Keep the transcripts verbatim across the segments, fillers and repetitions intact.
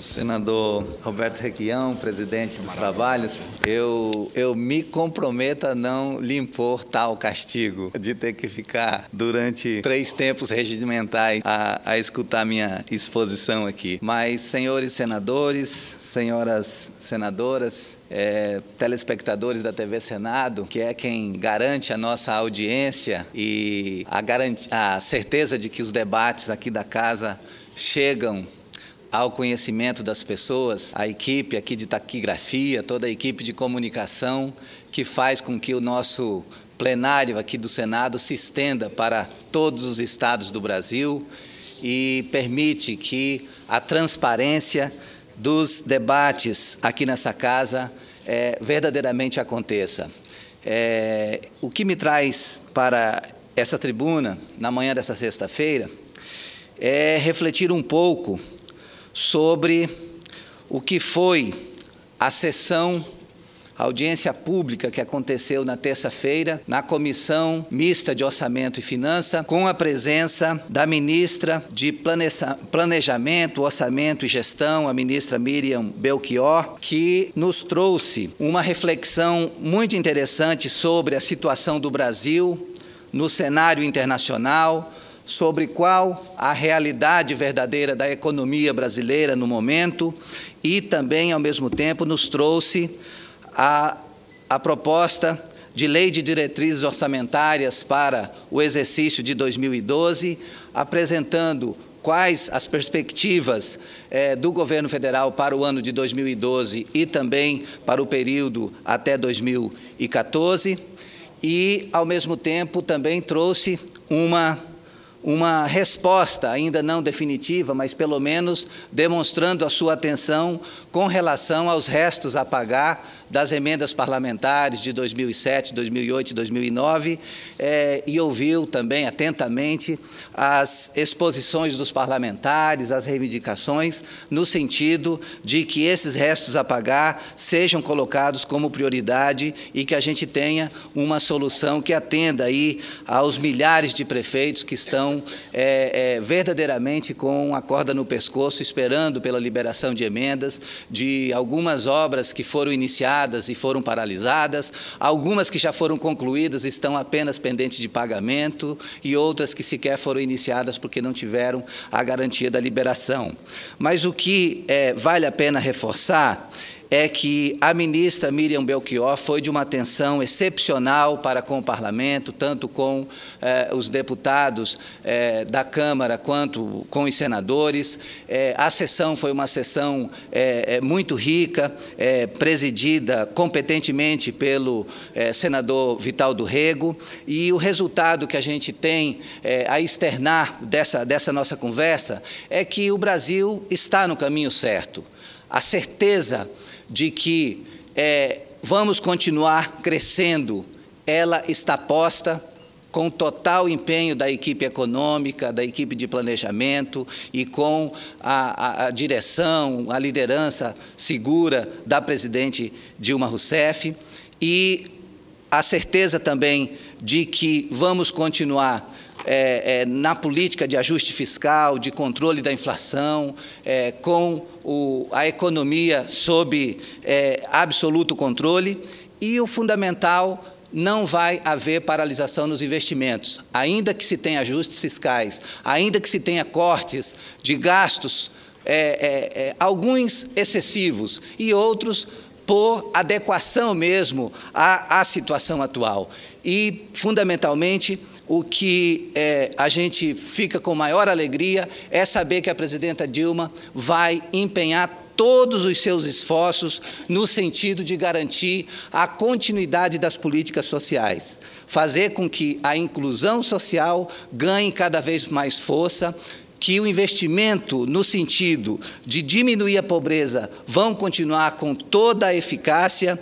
Senador Roberto Requião, presidente dos trabalhos, eu, eu me comprometo a não lhe impor tal castigo de ter que ficar durante três tempos regimentais a, a escutar minha exposição aqui. Mas, senhores senadores, senhoras senadoras, É, telespectadores da T V Senado, que é quem garante a nossa audiência e a, garantia, a certeza de que os debates aqui da casa chegam ao conhecimento das pessoas, a equipe aqui de taquigrafia, toda a equipe de comunicação, que faz com que o nosso plenário aqui do Senado se estenda para todos os estados do Brasil e permite que a transparência dos debates aqui nessa casa é, verdadeiramente aconteça. É, o que me traz para essa tribuna, na manhã dessa sexta-feira, é refletir um pouco sobre o que foi a sessão, a audiência pública que aconteceu na terça-feira, na Comissão Mista de Orçamento e Finança, com a presença da ministra de Planejamento, Orçamento e Gestão, a ministra Miriam Belchior, que nos trouxe uma reflexão muito interessante sobre a situação do Brasil no cenário internacional, sobre qual a realidade verdadeira da economia brasileira no momento e também, ao mesmo tempo, nos trouxe A, a proposta de lei de diretrizes orçamentárias para o exercício de dois mil e doze, apresentando quais as perspectivas eh, do governo federal para o ano de dois mil e doze e também para o período até dois mil e quatorze, e, ao mesmo tempo, também trouxe uma uma resposta, ainda não definitiva, mas pelo menos demonstrando a sua atenção com relação aos restos a pagar das emendas parlamentares de dois mil e sete, dois mil e oito e dois mil e nove, eh, e ouviu também atentamente as exposições dos parlamentares, as reivindicações, no sentido de que esses restos a pagar sejam colocados como prioridade e que a gente tenha uma solução que atenda aí aos milhares de prefeitos que estão É, é, verdadeiramente com a corda no pescoço, esperando pela liberação de emendas, de algumas obras que foram iniciadas e foram paralisadas, algumas que já foram concluídas estão apenas pendentes de pagamento e outras que sequer foram iniciadas porque não tiveram a garantia da liberação. Mas o que é, vale a pena reforçar é que a ministra Miriam Belchior foi de uma atenção excepcional para com o Parlamento, tanto com eh, os deputados eh, da Câmara quanto com os senadores. Eh, a sessão foi uma sessão eh, muito rica, eh, presidida competentemente pelo eh, senador Vital do Rego, e o resultado que a gente tem eh, a externar dessa, dessa nossa conversa é que o Brasil está no caminho certo. A certeza de que é, vamos continuar crescendo, ela está posta com total empenho da equipe econômica, da equipe de planejamento e com a, a, a direção, a liderança segura da presidente Dilma Rousseff, e a certeza também de que vamos continuar É, é, na política de ajuste fiscal, de controle da inflação, é, com o, a economia sob é, absoluto controle, e o fundamental, não vai haver paralisação nos investimentos, ainda que se tenha ajustes fiscais, ainda que se tenha cortes de gastos, é, é, é, alguns excessivos e outros por adequação mesmo à, à situação atual. E, fundamentalmente, o que é, a gente fica com maior alegria é saber que a presidenta Dilma vai empenhar todos os seus esforços no sentido de garantir a continuidade das políticas sociais, fazer com que a inclusão social ganhe cada vez mais força, que o investimento no sentido de diminuir a pobreza vão continuar com toda a eficácia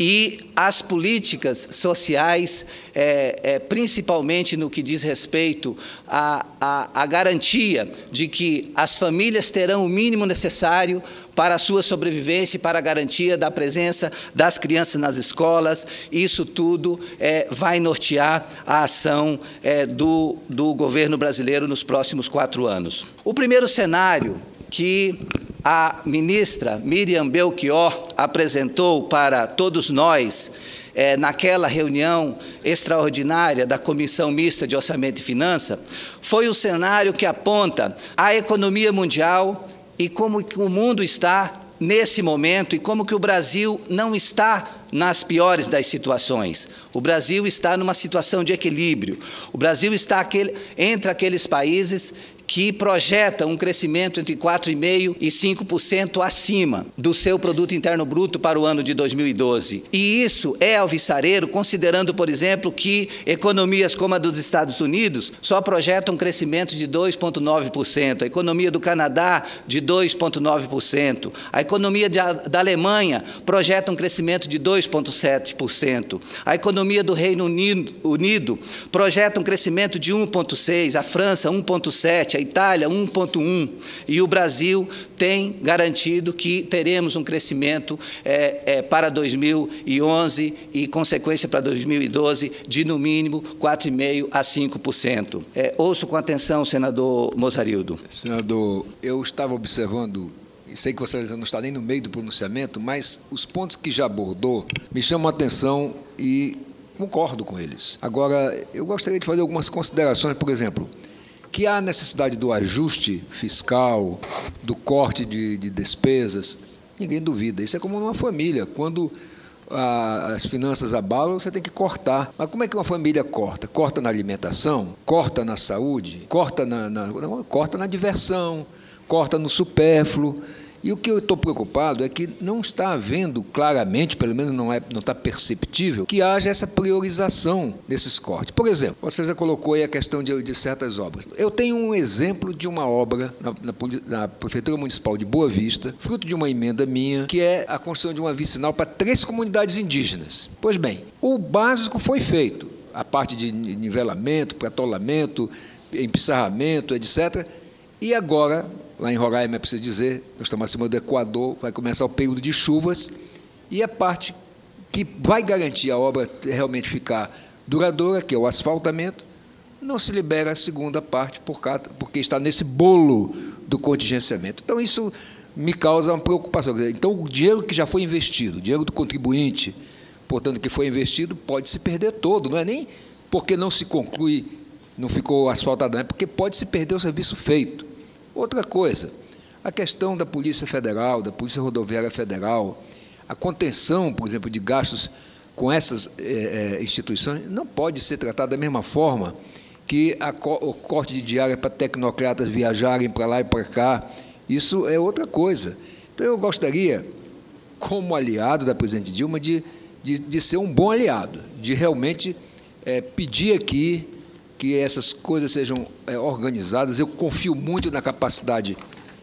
e as políticas sociais, é, é, principalmente no que diz respeito à, à, à garantia de que as famílias terão o mínimo necessário para a sua sobrevivência e para a garantia da presença das crianças nas escolas. Isso tudo é, vai nortear a ação é, do, do governo brasileiro nos próximos quatro anos. O primeiro cenário que a ministra Miriam Belchior apresentou para todos nós, é, naquela reunião extraordinária da Comissão Mista de Orçamento e Finanças, foi o cenário que aponta a economia mundial e como que o mundo está nesse momento e como que o Brasil não está nas piores das situações. O Brasil está numa situação de equilíbrio. O Brasil está aquele, entre aqueles países que projetam um crescimento entre quatro vírgula cinco por cento e cinco por cento acima do seu produto interno bruto para o ano de dois mil e doze. E isso é alvissareiro, considerando, por exemplo, que economias como a dos Estados Unidos só projetam um crescimento de dois vírgula nove por cento, a economia do Canadá de dois vírgula nove por cento, a economia de, da Alemanha projeta um crescimento de dois vírgula sete por cento, a economia do Reino Unido, Unido projeta um crescimento de um vírgula seis por cento, a França um vírgula sete por cento, a Itália um vírgula um por cento, e o Brasil tem garantido que teremos um crescimento é, é, para dois mil e onze e, consequência, para dois mil e doze, de, no mínimo, quatro vírgula cinco por cento a cinco por cento. É, ouço com atenção, senador Mozarildo. Senador, eu estava observando, e sei que você não está nem no meio do pronunciamento, mas os pontos que já abordou me chamam a atenção e concordo com eles. Agora, eu gostaria de fazer algumas considerações, por exemplo, que há necessidade do ajuste fiscal, do corte de, de despesas, ninguém duvida. Isso é como numa família. Quando a, as finanças abalam, você tem que cortar. Mas como é que uma família corta? Corta na alimentação? Corta na saúde? Corta na, na, não, corta na diversão? Corta no supérfluo? E o que eu estou preocupado é que não está havendo claramente, pelo menos não, é, não está perceptível, que haja essa priorização desses cortes. Por exemplo, você já colocou aí a questão de, de certas obras. Eu tenho um exemplo de uma obra na, na, na Prefeitura Municipal de Boa Vista, fruto de uma emenda minha, que é a construção de uma vicinal para três comunidades indígenas. Pois bem, o básico foi feito, a parte de nivelamento, atolamento, empissarramento, etcétera. E agora, lá em Roraima, é preciso dizer, nós estamos acima do Equador, vai começar o período de chuvas, e a parte que vai garantir a obra realmente ficar duradoura, que é o asfaltamento, não se libera a segunda parte, porque está nesse bolo do contingenciamento. Então, isso me causa uma preocupação. Então, o dinheiro que já foi investido, o dinheiro do contribuinte, portanto, que foi investido, pode se perder todo, não é nem porque não se conclui, não ficou asfaltado, não é porque pode se perder o serviço feito. Outra coisa, a questão da Polícia Federal, da Polícia Rodoviária Federal, a contenção, por exemplo, de gastos com essas eh, instituições, não pode ser tratada da mesma forma que a, o corte de diária para tecnocratas viajarem para lá e para cá. Isso é outra coisa. Então, eu gostaria, como aliado da presidente Dilma, de, de, de ser um bom aliado, de realmente eh, pedir aqui que essas coisas sejam é, organizadas. Eu confio muito na capacidade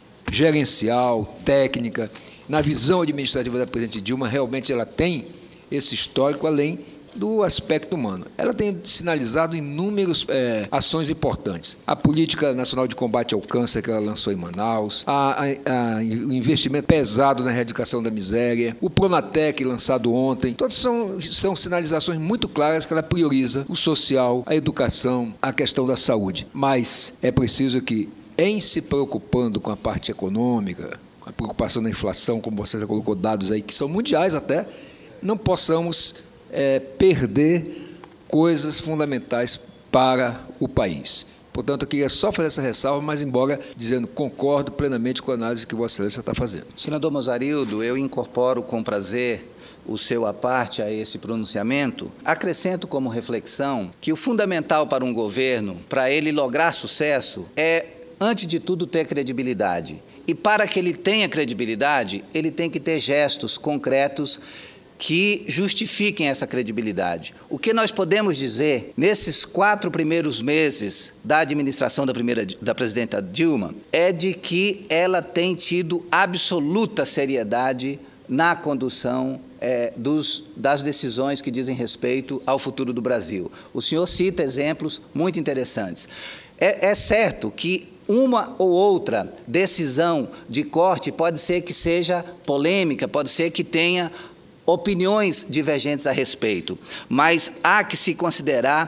gerencial, técnica, na visão administrativa da presidente Dilma. Realmente ela tem esse histórico, além do aspecto humano. Ela tem sinalizado inúmeras é, ações importantes. A Política Nacional de Combate ao Câncer, que ela lançou em Manaus, a, a, a, o investimento pesado na erradicação da miséria, o Pronatec, lançado ontem. Todas são, são sinalizações muito claras que ela prioriza o social, a educação, a questão da saúde. Mas é preciso que, em se preocupando com a parte econômica, com a preocupação da inflação, como você já colocou dados aí, que são mundiais até, não possamos É, perder coisas fundamentais para o país. Portanto, eu queria só fazer essa ressalva, mas embora dizendo concordo plenamente com a análise que Vossa Excelência está fazendo. Senador Mozarildo, eu incorporo com prazer o seu à parte a esse pronunciamento. Acrescento como reflexão que o fundamental para um governo, para ele lograr sucesso, é, antes de tudo, ter credibilidade. E para que ele tenha credibilidade, ele tem que ter gestos concretos que justifiquem essa credibilidade. O que nós podemos dizer, nesses quatro primeiros meses da administração da, primeira, da presidenta Dilma, é de que ela tem tido absoluta seriedade na condução é, dos, das decisões que dizem respeito ao futuro do Brasil. O senhor cita exemplos muito interessantes. É, é certo que uma ou outra decisão de corte pode ser que seja polêmica, pode ser que tenha opiniões divergentes a respeito, mas há que se considerar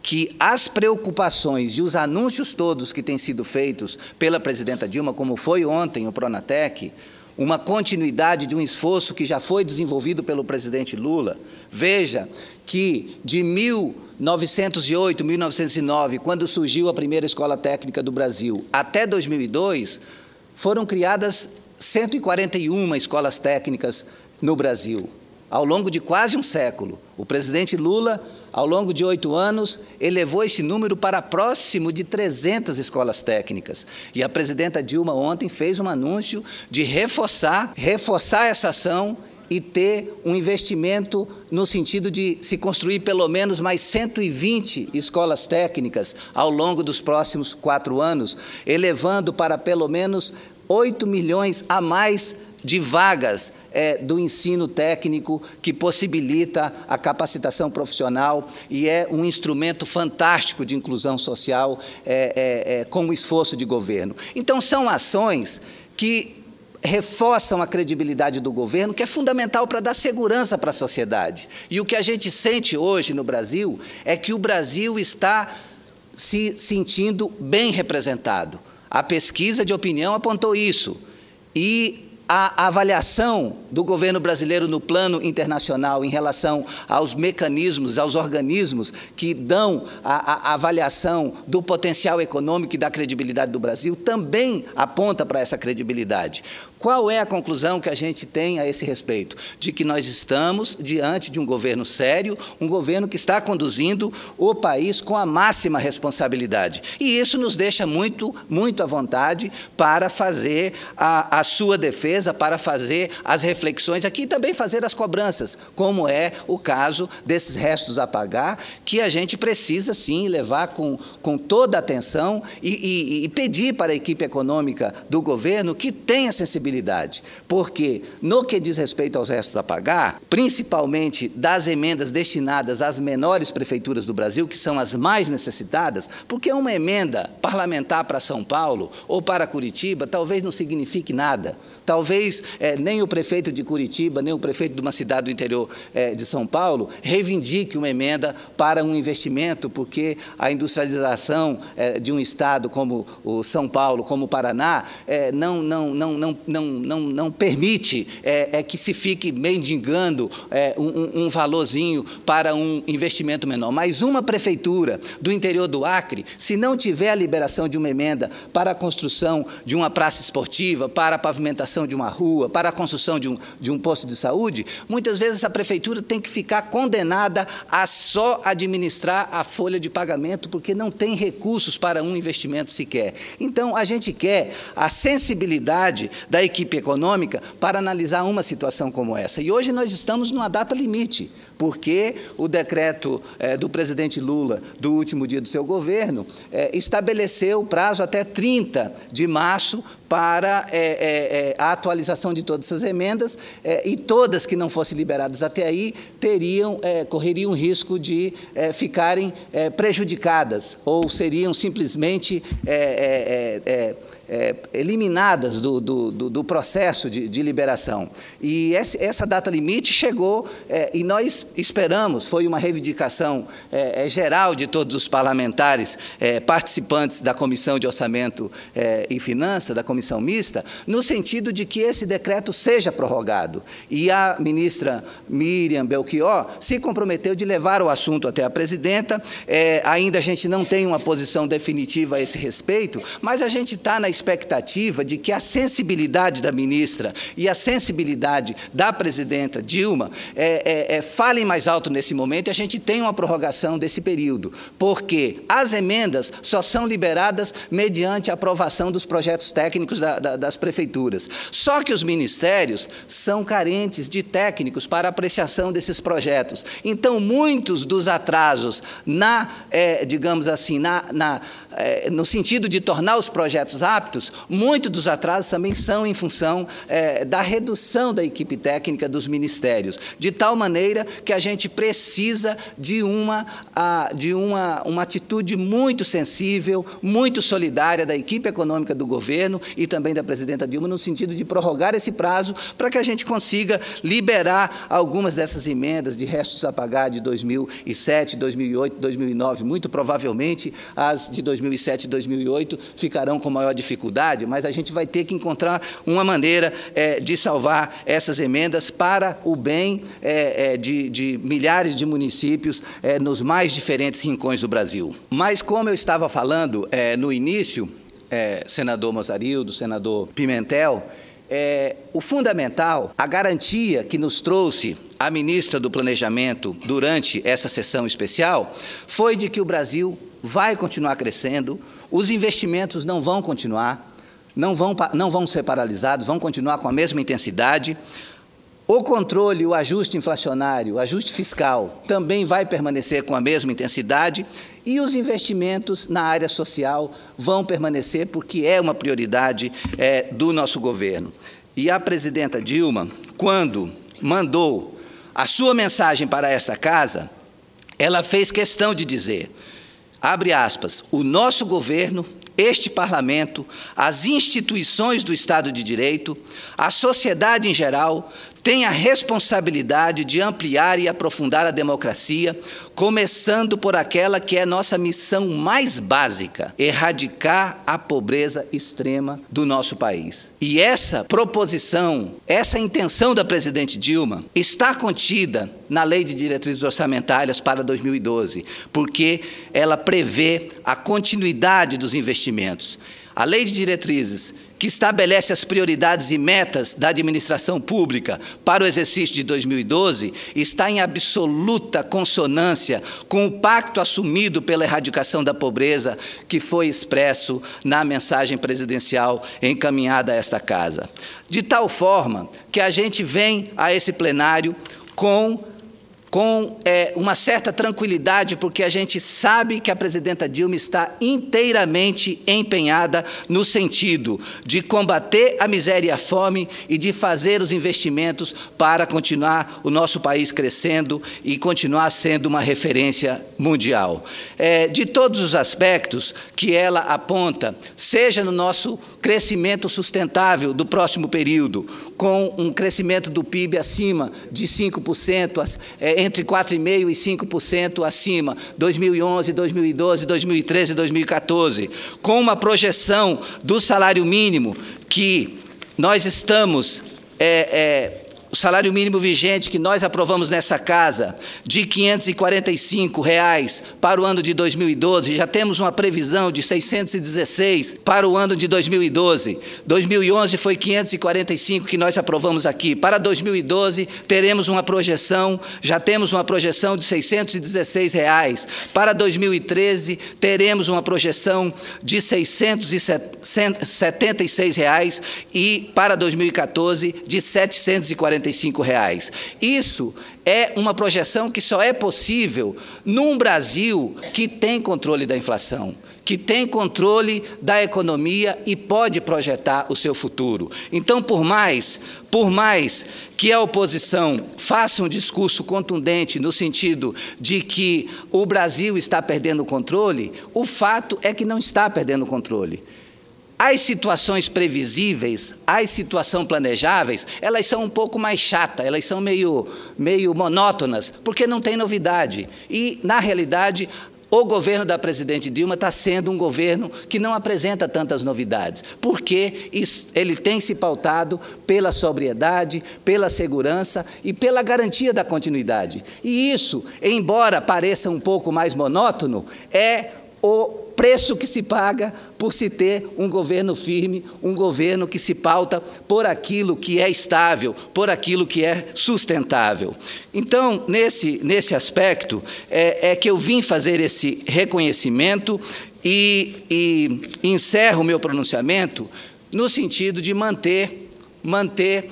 que as preocupações e os anúncios todos que têm sido feitos pela presidenta Dilma, como foi ontem o Pronatec, uma continuidade de um esforço que já foi desenvolvido pelo presidente Lula. Veja que de mil novecentos e oito, mil novecentos e nove, quando surgiu a primeira escola técnica do Brasil, até dois mil e dois, foram criadas cento e quarenta e uma escolas técnicas no Brasil. Ao longo de quase um século, o presidente Lula, ao longo de oito anos, elevou esse número para próximo de trezentas escolas técnicas. E a presidenta Dilma ontem fez um anúncio de reforçar, reforçar essa ação e ter um investimento no sentido de se construir pelo menos mais cento e vinte escolas técnicas ao longo dos próximos quatro anos, elevando para pelo menos oito milhões a mais de vagas é, do ensino técnico, que possibilita a capacitação profissional e é um instrumento fantástico de inclusão social é, é, é, como esforço de governo. Então, são ações que reforçam a credibilidade do governo, que é fundamental para dar segurança para a sociedade. E o que a gente sente hoje no Brasil é que o Brasil está se sentindo bem representado. A pesquisa de opinião apontou isso. E a avaliação do governo brasileiro no plano internacional em relação aos mecanismos, aos organismos que dão a, a avaliação do potencial econômico e da credibilidade do Brasil também aponta para essa credibilidade. Qual é a conclusão que a gente tem a esse respeito? De que nós estamos diante de um governo sério, um governo que está conduzindo o país com a máxima responsabilidade. E isso nos deixa muito, muito à vontade para fazer a, a sua defesa, para fazer as reflexões aqui e também fazer as cobranças, como é o caso desses restos a pagar, que a gente precisa, sim, levar com, com toda a atenção e, e, e pedir para a equipe econômica do governo que tenha sensibilidade. Porque, no que diz respeito aos restos a pagar, principalmente das emendas destinadas às menores prefeituras do Brasil, que são as mais necessitadas, porque uma emenda parlamentar para São Paulo ou para Curitiba talvez não signifique nada. Talvez é, nem o prefeito de Curitiba, nem o prefeito de uma cidade do interior é, de São Paulo reivindique uma emenda para um investimento, porque a industrialização é, de um estado como o São Paulo, como o Paraná, é, não, não, não, não, não Não, não permite é, é, que se fique mendigando é, um, um valorzinho para um investimento menor. Mas uma prefeitura do interior do Acre, se não tiver a liberação de uma emenda para a construção de uma praça esportiva, para a pavimentação de uma rua, para a construção de um, de um posto de saúde, muitas vezes essa prefeitura tem que ficar condenada a só administrar a folha de pagamento, porque não tem recursos para um investimento sequer. Então, a gente quer a sensibilidade da equipe econômica para analisar uma situação como essa. E hoje nós estamos numa data limite, porque o decreto é, do presidente Lula, do último dia do seu governo, é, estabeleceu o prazo até trinta de março para é, é, a atualização de todas essas emendas, é, e todas que não fossem liberadas até aí teriam, é, correriam o risco de é, ficarem é, prejudicadas, ou seriam simplesmente é, é, é, é, eliminadas do, do, do processo de, de liberação. E essa, essa data limite chegou, é, e nós esperamos, foi uma reivindicação é, é, geral de todos os parlamentares é, participantes da Comissão de Orçamento é, e Finanças, da Comissão Mista, no sentido de que esse decreto seja prorrogado. E a ministra Miriam Belchior se comprometeu de levar o assunto até a presidenta. É, ainda a gente não tem uma posição definitiva a esse respeito, mas a gente está na expectativa de que a sensibilidade da ministra e a sensibilidade da presidenta Dilma é, é, é, falem mais alto nesse momento e a gente tem uma prorrogação desse período, porque as emendas só são liberadas mediante a aprovação dos projetos técnicos Da, da, das prefeituras. Só que os ministérios são carentes de técnicos para apreciação desses projetos. Então, muitos dos atrasos, na, é, digamos assim, na, na, é, no sentido de tornar os projetos aptos, muitos dos atrasos também são em função é, da redução da equipe técnica dos ministérios, de tal maneira que a gente precisa de uma, a, de uma, uma atitude muito sensível, muito solidária da equipe econômica do governo e também da presidenta Dilma, no sentido de prorrogar esse prazo para que a gente consiga liberar algumas dessas emendas de restos a pagar de dois mil e sete, dois mil e oito, dois mil e nove. Muito provavelmente as de dois mil e sete e dois mil e oito ficarão com maior dificuldade, mas a gente vai ter que encontrar uma maneira é, de salvar essas emendas para o bem é, é, de, de milhares de municípios é, nos mais diferentes rincões do Brasil. Mas, como eu estava falando é, no início, é, senador Mozarildo, senador Pimentel, é, o fundamental, a garantia que nos trouxe a ministra do Planejamento durante essa sessão especial, foi de que o Brasil vai continuar crescendo, os investimentos não vão continuar, não vão, não vão ser paralisados, vão continuar com a mesma intensidade. O controle, o ajuste inflacionário, o ajuste fiscal também vai permanecer com a mesma intensidade e os investimentos na área social vão permanecer porque é uma prioridade é, do nosso governo. E a presidenta Dilma, quando mandou a sua mensagem para esta casa, ela fez questão de dizer, abre aspas, o nosso governo, este parlamento, as instituições do Estado de Direito, a sociedade em geral, tem a responsabilidade de ampliar e aprofundar a democracia, começando por aquela que é nossa missão mais básica, erradicar a pobreza extrema do nosso país. E essa proposição, essa intenção da presidente Dilma está contida na Lei de Diretrizes Orçamentárias para dois mil e doze, porque ela prevê a continuidade dos investimentos. A Lei de Diretrizes, que estabelece as prioridades e metas da administração pública para o exercício de dois mil e doze, está em absoluta consonância com o pacto assumido pela erradicação da pobreza que foi expresso na mensagem presidencial encaminhada a esta casa. De tal forma que a gente vem a esse plenário com com é, uma certa tranquilidade, porque a gente sabe que a presidenta Dilma está inteiramente empenhada no sentido de combater a miséria e a fome e de fazer os investimentos para continuar o nosso país crescendo e continuar sendo uma referência mundial. É, de todos os aspectos que ela aponta, seja no nosso crescimento sustentável do próximo período, com um crescimento do P I B acima de cinco por cento, é, entre quatro vírgula cinco por cento e cinco por cento acima, dois mil e onze, dois mil e doze, dois mil e treze e dois mil e quatorze, com uma projeção do salário mínimo que nós estamos, é, é, o salário mínimo vigente que nós aprovamos nessa casa, de quinhentos e quarenta e cinco reais para o ano de dois mil e doze, já temos uma previsão de seiscentos e dezesseis para o ano de dois mil e doze. dois mil e onze foi quinhentos e quarenta e cinco que nós aprovamos aqui. Para dois mil e doze teremos uma projeção, já temos uma projeção de seiscentos e dezesseis reais. Para dois mil e treze teremos uma projeção de seiscentos e setenta e seis reais e para dois mil e quatorze de setecentos e quarenta e cinco reais. Isso é uma projeção que só é possível num Brasil que tem controle da inflação, que tem controle da economia e pode projetar o seu futuro. Então, por mais, por mais que a oposição faça um discurso contundente no sentido de que o Brasil está perdendo o controle, o fato é que não está perdendo o controle. As situações previsíveis, as situações planejáveis, elas são um pouco mais chatas, elas são meio, meio monótonas, porque não tem novidade. E, na realidade, o governo da presidente Dilma está sendo um governo que não apresenta tantas novidades, porque ele tem se pautado pela sobriedade, pela segurança e pela garantia da continuidade. E isso, embora pareça um pouco mais monótono, é o preço que se paga por se ter um governo firme, um governo que se pauta por aquilo que é estável, por aquilo que é sustentável. Então, nesse, nesse aspecto, é, é que eu vim fazer esse reconhecimento e, e encerro o meu pronunciamento no sentido de manter, manter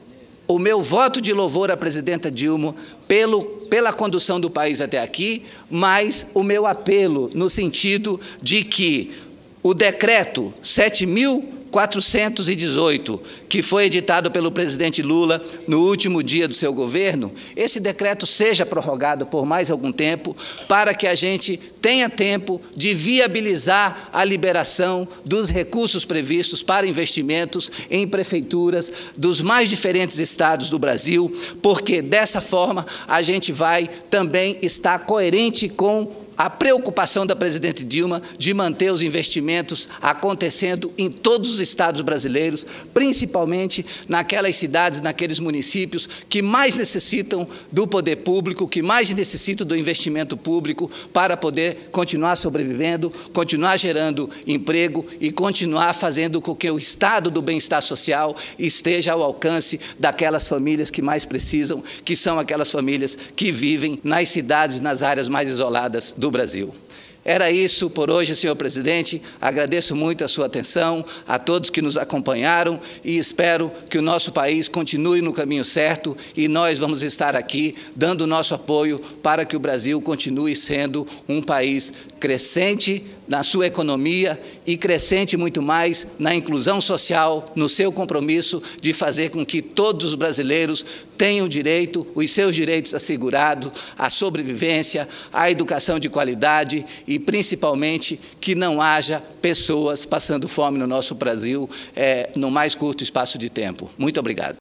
o meu voto de louvor à presidenta Dilma pelo, pela condução do país até aqui, mas o meu apelo no sentido de que o decreto sete mil quatrocentos e dezoito, que foi editado pelo presidente Lula no último dia do seu governo, esse decreto seja prorrogado por mais algum tempo, para que a gente tenha tempo de viabilizar a liberação dos recursos previstos para investimentos em prefeituras dos mais diferentes estados do Brasil, porque dessa forma a gente vai também estar coerente com a preocupação da presidente Dilma de manter os investimentos acontecendo em todos os estados brasileiros, principalmente naquelas cidades, naqueles municípios que mais necessitam do poder público, que mais necessitam do investimento público para poder continuar sobrevivendo, continuar gerando emprego e continuar fazendo com que o estado do bem-estar social esteja ao alcance daquelas famílias que mais precisam, que são aquelas famílias que vivem nas cidades, nas áreas mais isoladas do Brasil. Era isso por hoje, senhor presidente. Agradeço muito a sua atenção, a todos que nos acompanharam e espero que o nosso país continue no caminho certo e nós vamos estar aqui dando o nosso apoio para que o Brasil continue sendo um país crescente na sua economia e crescente muito mais na inclusão social, no seu compromisso de fazer com que todos os brasileiros tenham direito, os seus direitos assegurados, à sobrevivência, à educação de qualidade e, principalmente, que não haja pessoas passando fome no nosso Brasil é, no mais curto espaço de tempo. Muito obrigado.